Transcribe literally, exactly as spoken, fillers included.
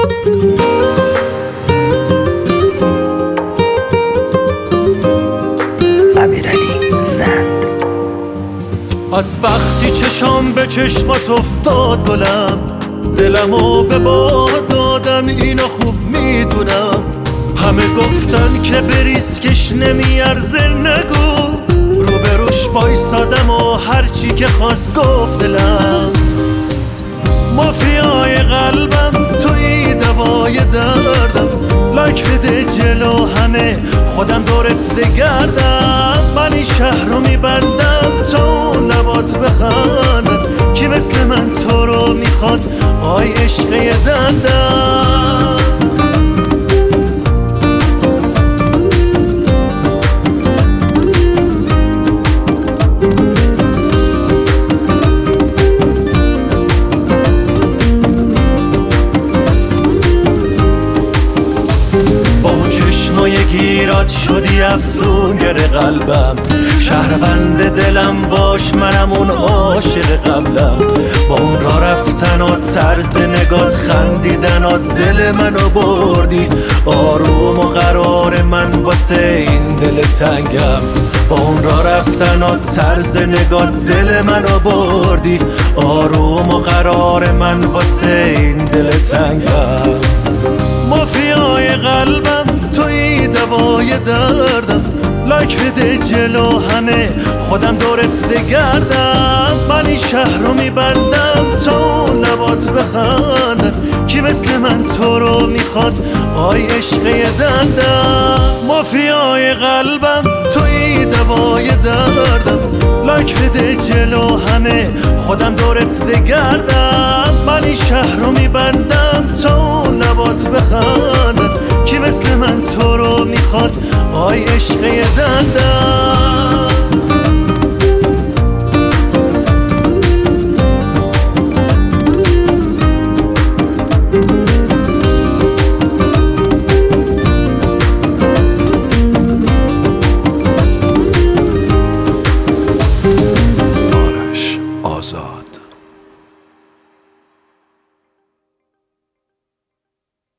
از وقتی چشام به چشمات افتاد گلم، دلمو به باد دادم، اینو خوب میدونم. همه گفتن که به ریسکش نمیارزه، نگو رو به روش وایسادم و هرچی که خواست گفت دلم. مافیای قلبم توی دوای دردم، لایک بده جلو همه خودم دورت بگردم. من این شهر رو میبندم تا لبات بخندن، کی مثل من تو رو میخواد آی عشقه دندم. گیرات شدی افسونگر قلبم، شهروند دلم باش منم اون عاشق قبلم. با اون را رفتنات، طرز نگات، خندیدنات دل منو بردی. آروم و قرار من واسه این دل تنگم. با اون را رفتنات، طرز نگات دل منو بردی. آروم و قرار من واسه این دل تنگم. مافیای قلبم توی دوای دردم، لایک بده جلو همه خودم دورت بگردم. من این شهر رو میبندم تا لبات بخندن، کی مثل من تو رو میخواد آی عشقه دندم. مافیای قلبم توی دوای دردم، لایک بده جلو همه خودم دورت بگردم. من این شهر رو میبندم